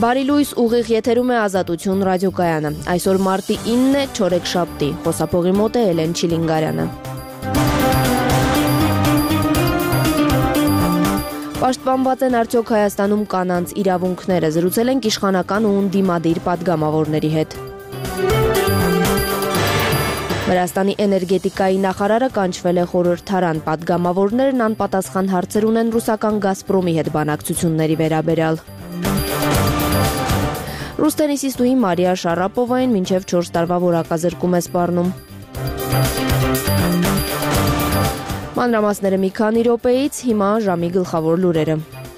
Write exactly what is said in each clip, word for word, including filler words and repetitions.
Բարի լույս, ուղիղ եթերում է Ազատություն ռադիոկայանը։ Այսօր մարտի ինն է, չորեքշաբթի, խոսափողի մոտ է Էլեն Չիլինգարյանը։ Պաշտպանված են արդյոք Հայաստանում կանանց իրավունքները, զրուցել ենք իշխանական ու ընդդիմադիր պատգամավորների հետ։ Վրաստանի էներգետիկայի նախարարը կանչվել է խորհրդարան, պատգամավորներն անպատասխան հարցեր ունեն ռուսական Գազպրոմի հետ բանակցությունների վերաբերյալ։ Ռուս տենիսիստուհի Մարիա Շարապովային մինչև չորս տարվա որակազրկում է սպառնում։ Մանրամասները մի քանի րոպեից, հիմա ժամի գլխավոր լուրերը։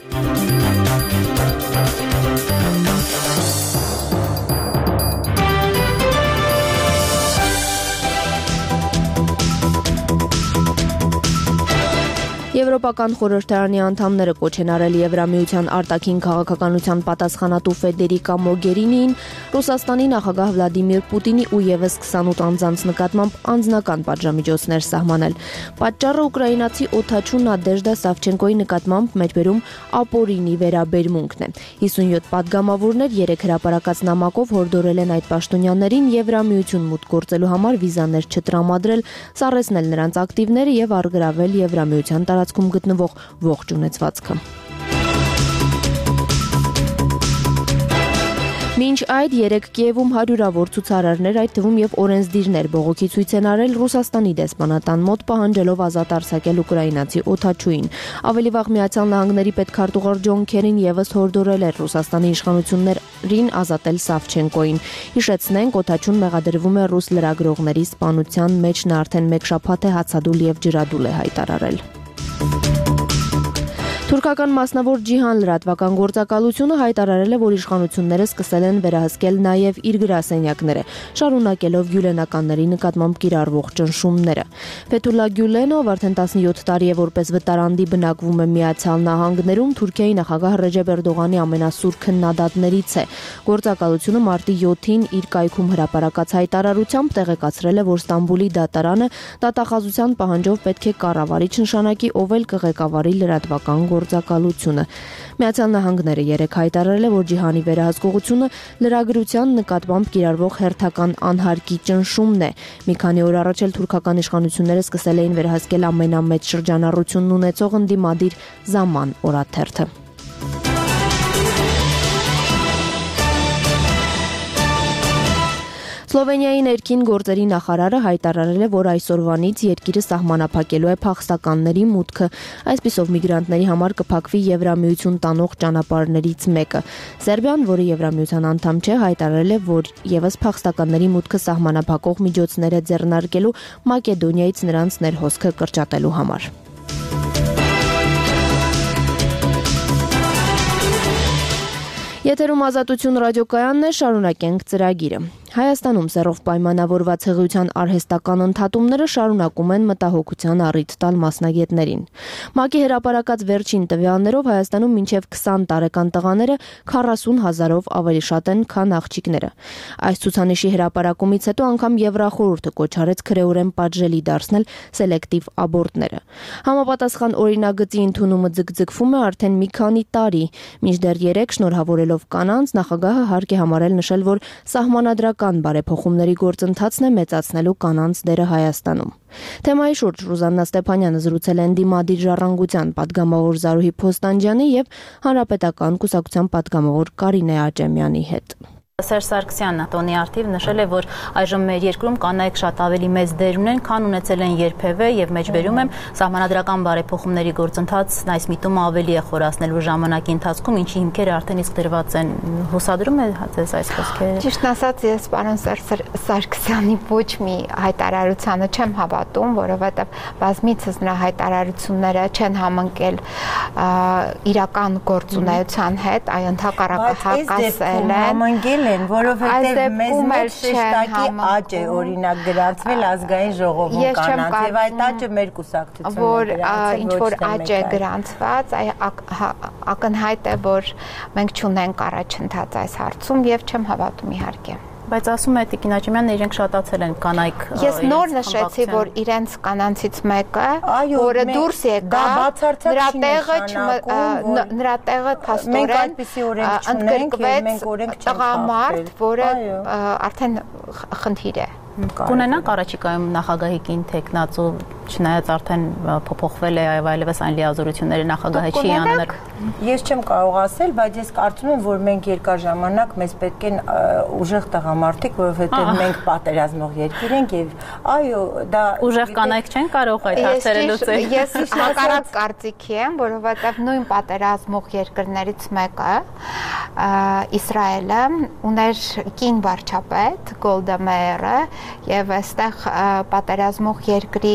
Եվրոպական խորհրդարանի անդամները կոչ են արել Եվրամիության արտաքին քաղաքականության պատասխանատու Ֆեդերիկա Մոգերինիին Ռուսաստանի նախագահ Վլադիմիր Պուտինի ու ևս քսանութ անձանց նկատմամբ անձնական պատժամիջոցներ սահմանել։ Պատճառը ուկրաինացի օդաչու Նադեժդա Սավչենկոյի նկատմամբ մեջբերում ապօրինի վերաբերմունքն է։ հիսունյոթ պատգամավորներ երեք հրապարակած նամակով հորդորել են այդ պաշտոնյաներին Եվրամիություն մուտք գործելու համար վիզաներ չտրամադրել, սառեցնել նրանց ակտիվները եւ առգրավել Եվրամիության տարածքում գտնվող ողջ ունեցվածքը։ Մինչ այդ երեք Կիևում հարյուրավոր ցուցարարներ, այդ թվում եւ օրենսդիրներ բողոքի ցույց են արել Ռուսաստանի դեսպանատան մոտ, պահանջելով ազատ արձակել ուկրաինացի օդաչուին։ Ավելի վաղ Միացյալ Նահանգների պետքարտուղար Ջոն Քերին եւս հորդորել էր Ռուսաստանի իշխանություններին ազատել Սավչենկոին։ Հիշեցնենք, օդաչուն մեղադրվում է ռուս լրագրողների սպանության մեջ, նա արդեն մեկ շաբաթ է հացադուլ եւ ջրադուլ է հայտարարել։ Թուրքական մասնավոր Ջիհան լրատվական գործակալությունը հայտարարել է, որ իշխանությունները սկսել են վերահսկել նաև իր գրասենյակները, շարունակելով գյուլենականների նկատմամբ կիրառվող ճնշումները։ Ֆեթուլլա Գյուլենը, ով արդեն տասնյոթ տարի է որպես վտարանդի բնակվում է Միացյալ Նահանգներում, Թուրքիայի նախագահ Ռեջեփ Էրդողանի ամենասուր քննադատներից է։ Գործակալությունը մարտի յոթին իր կայքում հրապարակած հայտարարությամբ տեղեկացրել է, որ Ստամբուլի դատարանը դատախազության պահանջով պետք է կառավարիչ նշանակի, ով էլ կղեկավարի լրատվական գործակալությունը։ Միացյալ Նահանգները երեք հայտարարել է, որ Ջիհանի վերահսկողությունը լրագրության նկատմամբ կիրառվող հերթական անհարկի ճնշումն է։ Մի քանի օր առաջ էլ թուրքական իշխանությունները սկսել էին վերահսկել ամենամեծ շրջանառությունն ունեցող ընդդիմադիր Zaman օրաթերթը։ Սլովենիայի ներքին գործերի նախարարը հայտարարել է, որ այսօրվանից երկիրը սահմանափակելու է փախստականների մուտքը, այսպիսով միգրանտների համար կփակվի Եվրամիություն տանող ճանապարհներից մեկը։ Սերբիան, որը Եվրամիության անդամ չէ, հայտարարել է, որ ևս փախստականների մուտքը սահմանափակող միջոցներ է ձեռնարկելու Մակեդոնիայից նրանց ներհոսքը կրճատելու համար։ Եթերում Ազատություն ռադիոկայանն է, շարունակենք ծրագիրը։ Հայաստանում սեռով պայմանավորված հղիության արհեստական ընդհատումները շարունակում են մտահոգության առիթ տալ մասնագետներին։ ՄԱԿ-ի հրապարակած վերջին տվյալներով Հայաստանում մինչև քսան տարեկան տղաները քառասուն հազարով ավելի շատ են, քան աղջիկները։ Այս ցուցանիշի հրապարակումից հետո անգամ Եվրախորհուրդը կոչ արեց քրեորեն պատժելի դարձնել սելեկտիվ աբորտները։ Համապատասխան օրինագծի ընդունումը ձգձգվում է արդեն մի քանի տարի, մինչդեռ երեք շնորհավորելով կանանց, նախագահը հարկ է համարել նշել, որ սահմանադրական բարեփոխումների գործընթացն է մեծացնելու կանանց դերը Հայաստանում։ Թեմայի շուրջ Ռուզաննա Ստեփանյանը զրուցել է ընդդիմադիր ժառանգության պատգամավոր Զարուհի Փոստանջյանի եւ Հանրապետական կուսակցության պատգամավոր Կարինե Աճեմյանի հետ։ Սերժ Սարգսյանն տոնի արդիվ նշել է, որ այժմ մեր երկրում կանայք շատ ավելի մեծ դեր ունեն, քան ունեցել են երբևէ, եւ մեջբերում եմ սահմանադրական բարեփոխումների գործընթացն այս միտումը ավելի է խորացնելու ժամանակի ընթացքում, ինչի հիմքերը արդեն իսկ դրված են։ Հուսադրում է ձեզ այս խոսքերը։ Ճիշտն ասած, ես պարոն Սարգսյանի ոչ մի հայտարարությանը չեմ հավատում, որովհետեւ բազմիցս նրա հայտարարությունները չեն համընկել իրական գործունեության հետ, այ ընդհակառակը հակասել են։ Որովհետև մեզ մեջ շեշտակի աճ է օրինակ գրանցվել ազգային ժողովում կանանց եւ այդ աճը մեր կուսակցությունը որ ինչ որ աճ է գրանցված, ակնհայտ է, որ մենք չունենք առաջընթաց այս հարցում եւ չեմ հավատում իհարկե։ Բայց ասում է Տիկին Աճեմյանն իրենք շատացել են կանայք։ Ես նոր նշեցի, որ իրենց կանանցից մեկը, որը դուրս եկավ, նրա տեղը նրա տեղը փաստորեն ընդգրկվեց տղամարդ, որը արդեն խնդիր է։ Կունենանք առաջիկայում նախագահի կին տեխնացու, չնայած արդեն փոփոխվել է այլևս այն լիազորությունները նախագահի չի անել։ Ես չեմ կարող ասել, բայց ես կարծում եմ, որ մենք երկար ժամանակ մեզ պետք են ուժեղ տղամարդիկ, որովհետև մենք պատերազմող երկիր ենք եւ այո, դա ուժեղ կանայք չեն կարող այդ հարցերը լուծել։ Ես հակառակ կարծիքի եմ, որովհետև նույն պատերազմող երկրներից մեկը Իսրայելը ուներ կին վարչապետ Գոլդա Մեյերը եւ այստեղ պատերազմող երկրի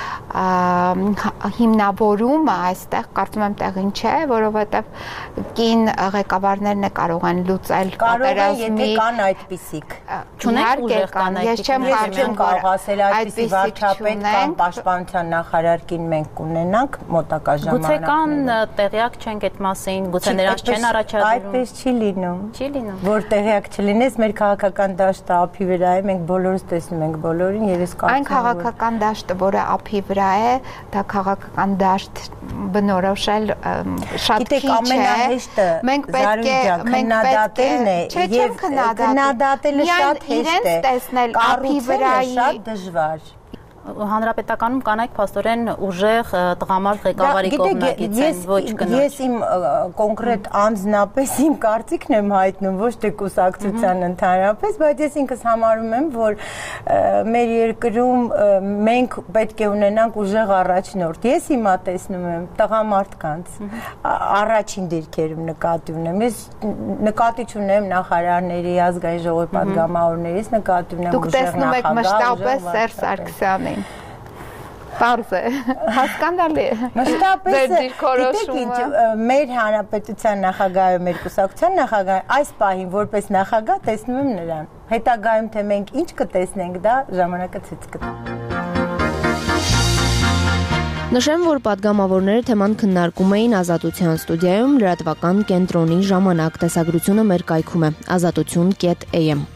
հիմնավորումը այստեղ կարծում եմ տեղին չէ, որովհետեւ կին ղեկավարներն է կարող են լուծել պատերազմի կան այդպիսիք։ Չունենք ուժեղ կանայք։ Ես չեմ կարող ասել այդպիսի վարչապետ կամ պաշտպանության նախարար կին մենք կունենանք մոտակա ժամանակում։ Գուցե կան տեղյակ չենք այդ մասին, գուցե նրանց չեն առաջադրում։ Այդպես չի լինում։ Չի լինում։ Որ տեղյակ չլինես, մեր քաղաքական դաշտը ափի վրա է, մենք բոլորս տեսնում ենք բոլորին եւ ես կարծում եմ այն քաղաքական դաշտը, որը ափի վրա է, դա քաղաքական դաշտ բնորոշել շատ քիչ է։ Մենք պետք է քննադատելն է եւ քննադատելը շատ հեշտ է։ Տեսնել ափի վրայի շատ դժվար։ Հանրապետականում կանայք փաստորեն ուժեղ տղամարդ ղեկավարի կողմնակից են, ոչ կնոջ։ Ես իմ կոնկրետ անձնապես իմ կարծիքն եմ հայտնում, ոչ թե կուսակցության ընդհանրապես, բայց ես ինքս համարում եմ, որ մեր երկրում մենք պետք է ունենանք ուժեղ առաջնորդ։ Ես հիմա տեսնում եմ տղամարդկանց առաջին դիրքերում նկատի ունեմ։ Ես նկատի չունեմ նախարարների, ազգային ժողովի պատգամավորների, ես նկատի ունեմ ուժեղ նախագահ։ Դուք տեսնում եք մշտապես Սերժ Սարգսյանին։ Պարզ է, հասկանալի է։ Մշտապես գիտեք, մեր հանրապետության նախագահը, մեր կուսակցության նախագահը այս պահին որպես նախագահ տեսնում եմ նրան։ Հետագայում թե մենք ինչ կտեսնենք, դա ժամանակը ցույց կտա։ Նշեմ, որ պատգամավորները թեման քննարկում էին Ազատության ստուդիայում լրատվական կենտրոնի ժամանակ տեսագրությունը մեր կայքում է ազատություն կետ էյ էմ։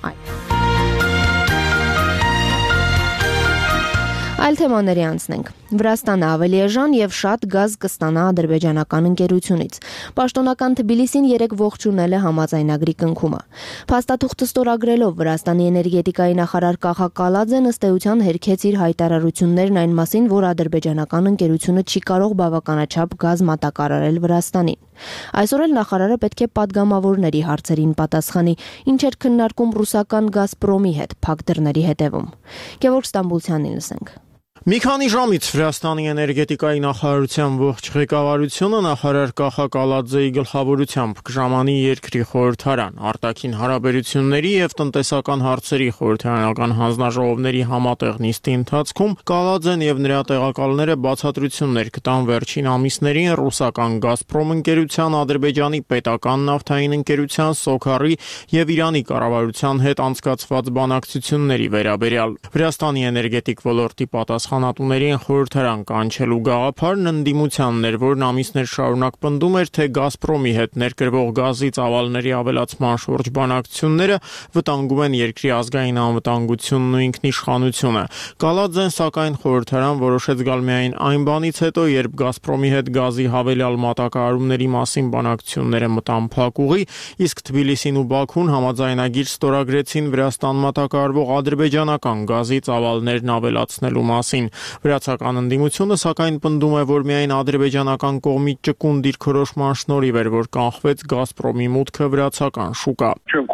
Այլ թեմաների անցնենք։ Վրաստանը ավելի էժան եւ շատ գազ կստանա ադրբեջանական ընկերությունից։ Պաշտոնական Թբիլիսին երեկ ողջունել է համաձայնագրի կնքումը։ Փաստաթուղթը ստորագրելով Վրաստանի էներգետիկայի նախարար Կախա Կալաձեն ըստ էության հերքեց իր հայտարարություններն այն մասին, որ ադրբեջանական ընկերությունը չի կարող բավականաչափ գազ մատակարարել Վրաստանին։ Այսօր էլ նախարարը պետք է պատգամավորների հարցերին պատասխանի, ինչ էր քննարկում ռուսական Գազպրոմի հետ փակ դռների հետևում։ Գևորգ Ստամբուլցյանին լսենք։ Մի քանի ժամից Վրաստանի էներգետիկայի նախարարության ողջ ղեկավարությունը նախարար Կախա Կալաձեի գլխավորությամբ կժամանի երկրի խորհրդարան, արտաքին հարաբերությունների եւ տնտեսական հարցերի խորհրդարանական հանձնաժողովների համատեղ նիստի ընթացքում Կալաձեն եւ նրա տեղակալները բացատրություններ կտան վերջին ամիսներին ռուսական Գազպրոմ ընկերության, Ադրբեջանի պետական նավթային ընկերության, Սոքարի եւ Իրանի կառավարության հետ անցկացված բանակցությունների վերաբերյալ։ Վրաստանի էներգետիկ ոլորտի պատասխան Խանատուներին խորհրդարան կանչելու գաղափարն ընդդիմությանն էր, որն ամիսներ շարունակ պնդում էր, թե Գազպրոմի հետ ներկրվող գազի ծավալների ավելացման շուրջ բանակցությունները վտանգում են երկրի ազգային անվտանգությունն ու ինքնիշխանությունը։ Կալաձեն սակայն խորհրդարան որոշեց գալ միայն այն բանից հետո, երբ Գազպրոմի հետ գազի հավելյալ մատակարարումների մասին բանակցությունները մտան փակուղի, իսկ Թբիլիսին ու Բաքուն համաձայնագիր ստորագրեցին Վրաստան մատակարարվող ադրբեջանական գազի ծավալներն ավելացնելու մասին։ Վրացական ընդդիմությունը սակայն պնդում է, որ միայն ադրբեջանական կողմի ճկուն դիրքորոշման շնորհիվ էր, որ կանխվեց Գազպրոմի մուտքը վրացական շուկա։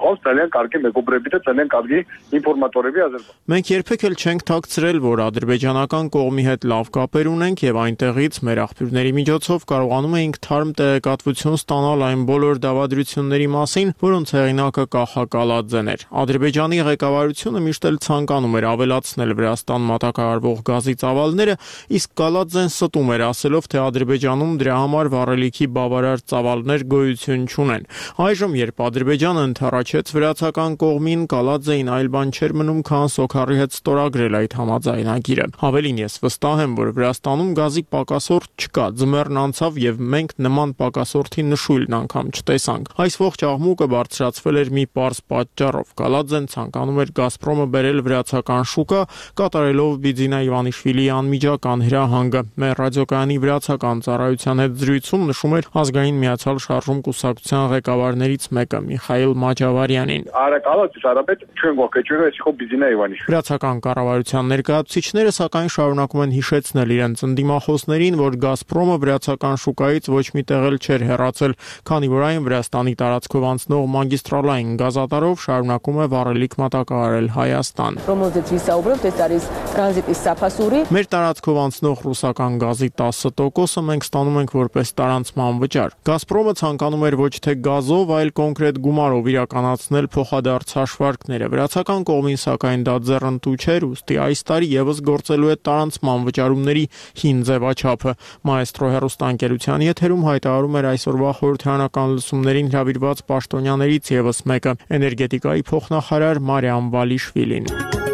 Մենք երբեք էլ չենք թաքցրել, որ ադրբեջանական կողմի հետ լավ կապեր ունենք եւ այնտեղից մեր աղբյուրների միջոցով կարողանում էինք թարմ տեղեկատվություն ստանալ այն բոլոր դավադրությունների մասին, որոնց հեղինակը Կախա Կալաձեն էր։ Ադրբեջանի ղեկավարությունը միշտ էլ ցանկանում էր ավելացնել Վրաստան մատակարարվող գազի ծավալները, իսկ Կալաձեն ստում էր ասելով, թե Ադրբեջանում դրա համար վառելիքի բավարար ծավալներ գոյություն չունեն։ Այժմ, երբ Ադրբեջանը ընդառաջ ճանաչեց վրացական կողմին, Կալաձեին այլ բան չէր մնում, քան Սոքարի հետ ստորագրել այդ համաձայնագիրը։ Ավելին, ես վստահ եմ, որ Վրաստանում գազի պակասորդ չկա, ձմեռն անցավ եւ մենք նման պակասորդի նշույլն անգամ չտեսանք։ Այս ողջ աղմուկը բարձրացվել էր մի պարզ պատճառով։ Կալաձեն ցանկանում էր Գազպրոմը բերել վրացական շուկա, կատարելով Բիձինա Իվանիշվիլիի անմիջական հրահանգը։ Մեր ռադիոկայանի վրացական ծառայության հետ զրույցում նշում էր Ազգային միացյալ շարժում կուսակցության ղեկավարներից մեկը Միխայիլ Մաջավարյանին։ Վրացական կառավարության ներկայացուցիչները սակայն շարունակում են հիշեցնել իրենց ընդդիմախոսներին, որ Գազպրոմը վրացական շուկայից ոչ մի տեղ չէր հեռացել, քանի որ այն Վրաստանի տարածքով անցնող մագիստրալային գազատարով շարունակում է վառելիք մատակարարել Հայաստան։ Մեր տարածքով անցնող ռուսական գազի տասը տոկոսը մենք ստանում ենք որպես տարանցման վճար։ Գազպրոմը ցանկանում էր ոչ թե գազով, այլ կոնկրետ գումարով իրականացնել փոխադարձ հաշվարկները։ Վրացական կողմին սակայն դա ձեռնտու չէր, ուստի այս տարի եւս գործելու է տարանցման վճարումների հին ձևաչափը։ Մայստրո հեռուստաընկերության եթերում հայտարարում էր այսօրվա խորհրդարանական լսումներին հրավիրված պաշտոնյաներից եւս մեկը՝ էներգետիկայի փոխնախարար Մարիամ Վալիշվիլին։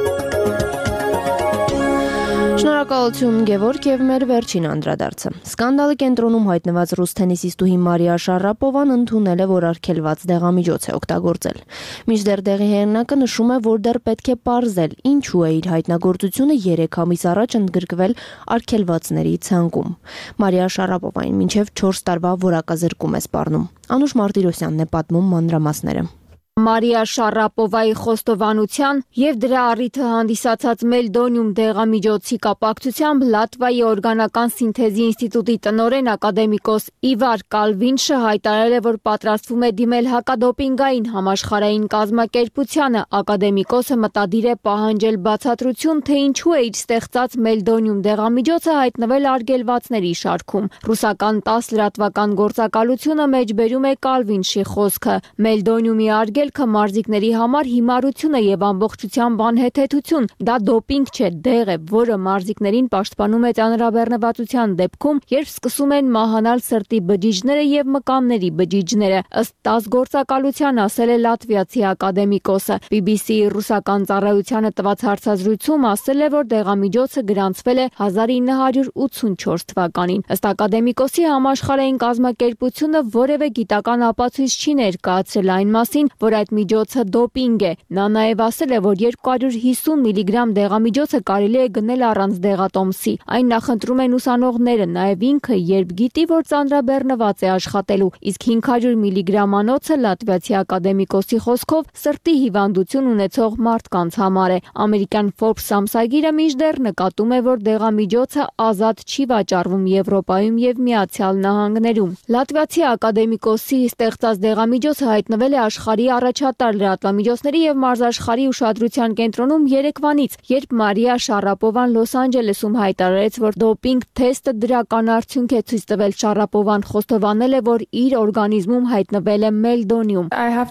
Շնորհակալություն Գևորգ եւ մեր վերջին անդրադարձը։ Սկանդալի կենտրոնում հայտնված ռուս թենիսիստուհի Մարիա Շարապովան ընդունել է, որ արգելված դեղամիջոց է օգտագործել։ Մինչդեռ դեղի հեղինակը նշում է, որ դեռ պետք է պարզել, ինչու է իր հայտնագործությունը երեք ամիս առաջ ընդգրկվել արգելվածների ցանկում։ Մարիա Շարապովային մինչև չորս տարվա որակազրկում է սպառնում։ Անուշ Մարտիրոսյանն է պատմում մանրամասները։ Մարիա Շարապովայի խոստովանության եւ դրա առիթը հանդիսացած Մելդոնիում դեղամիջոցի կապակցությամբ Լատվիայի օրգանական սինթեզի ինստիտուտի տնօրեն ակադեմիկոս Իվար Կալվինշը հայտարարել է, որ պատրաստվում է դիմել հակադոպինգային համաշխարհային կազմակերպությանը։ Ակադեմիկոսը մտադիր է պահանջել բացատրություն, թե ինչու է իր ստեղծած Մելդոնիում դեղամիջոցը հայտնվել արգելվածների շարքում։ Ռուսական տաս լրատվական գործակալությունը մեջբերում է Կալվինշի խոսքը։ Մելդոնիումի արգել մարզիկների համար հիմարություն է եւ ամբողջությամբ անհեթեթություն։ Դա դոպինգ չէ, դեղ է, որը մարզիկներին պաշտպանում է ծանրաբեռնվածության դեպքում, երբ սկսում են մահանալ սրտի բջիջները եւ մկանների բջիջները, ըստ տաս գործակալության ասել է լատվիացի ակադեմիկոսը։ բի բի սի-ի ռուսական ծառայությանը տված հարցազրույցում ասել է, որ դեղամիջոցը գրանցվել է հազար ինը հարյուր ութսունչորս թվականին։ Ըստ ակադեմիկոսի համաշխարհային կազմակերպությունը որևէ գիտական ապացույց չի ներկայացրել այն մասին, որ այդ միջոցը դոպինգ է։ Նա նաև ասել է, որ երկու հարյուր հիսուն միլիգրամ դեղամիջոցը կարելի է գնել առանց դեղատոմսի։ Այն նախընտրում են ուսանողները, նաև ինքը, երբ գիտի, որ ծանրաբեռնված է աշխատելու, իսկ հինգ հարյուր միլիգրամանոցը լատվիացի ակադեմիկոսի խոսքով սրտի հիվանդություն ունեցող մարդկանց համար է։ Ամերիկյան Forbes ամսագիրը մինչդեռ նկատում է, որ դեղամիջոցը ազատ չի վաճառվում Եվրոպայում եւ Միացյալ Նահանգներում։ Լատվիացի ակադեմիկոսի ստեղծած դեղամիջոցը հայտնվել է աշխարհի առաջատար լրատվամիջոցների եւ մարզաշխարհի ուշադրության կենտրոնում երեկվանից, երբ Մարիա Շարապովան Լոս Անջելեսում հայտարարեց, որ դոպինգ թեստը դրական արդյունք է ցույց տվել։ Շարապովան խոստովանել է, որ իր օրգանիզմում հայտնվել է Մելդոնիում։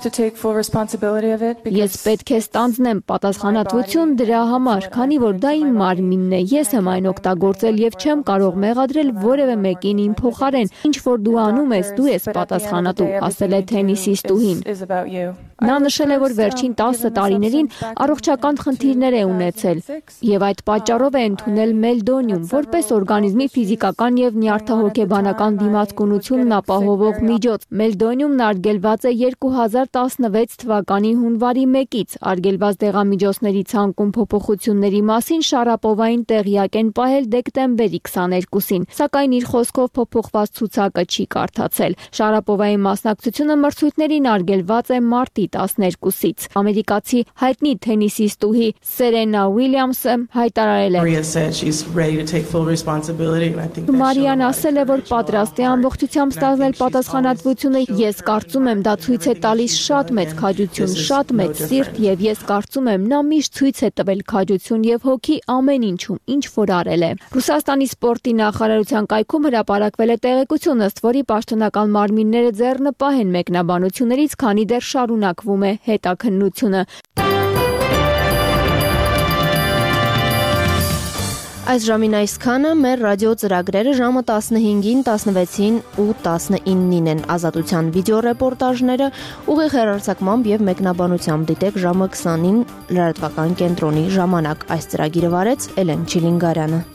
Ես պետք է ստանձնեմ պատասխանատվություն դրա համար, քանի որ դա իմ մարմինն է, ես եմ այն օգտագործել եւ չեմ կարող մեղադրել որևէ մեկին իմ փոխարեն։ Ինչ որ դու անում ես, դու ես պատասխանատու, ասել է թենիսիստուհին։ Նա նշել է, որ վերջին տասը տարիներին առողջական խնդիրներ է ունեցել եւ այդ պատճառով է ընդունել Մելդոնիում որպես օրգանիզմի ֆիզիկական եւ նյարդահոգեբանական դիմացկունությունն ապահովող միջոց։ Մելդոնիումն արգելված է երկու հազար տասնվեց թվականի հունվարի մեկից։ Արգելված դեղամիջոցների ցանկում փոփոխությունների մասին Շարապովային տեղյակ են պահել դեկտեմբերի քսաներկուսին, սակայն իր խոսքով փոփոխված ցուցակը չի կարդացել։ Շարապովայի մասնակցությունը մրցույթներին արգելված է մարտի տասներկուսից։ Ամերիկացի հայտնի թենիսիստուհի Սերենա Ուիլյամսը հայտարարել է. Մարիան ասել է, որ պատրաստ է ամբողջությամբ ստանձնել պատասխանատվությունը։ Ես կարծում եմ, դա ցույց է տալիս շատ մեծ քաջություն, շատ մեծ սիրտ, եւ ես կարծում եմ, նա միշտ ցույց է տվել քաջություն եւ հոգի ամեն ինչում, ինչ որ արել է։ Ռուսաստանի սպորտի նախարարության կայքում հրապարակվել է տեղեկություն, ըստ որի պաշտոնական մարմինները ձեռնպահ են մեկնաբանություններից, քանի դեռ շարունակվում է հետաքննությունը։ Այս ժամին այսքանը մեր ռադիո ծրագրերը ժամը տասնհինգին, տասնվեցին ու տասնինին են ազատության վիդեոռեպորտաժները ուղիղ հեռարձակմամբ եւ մեկնաբանությամբ դիտեք ժամը քսանին լրատվական կենտրոնի ժամանակ։ Այս ծրագիրը վարեց Էլեն Չիլինգարյանը։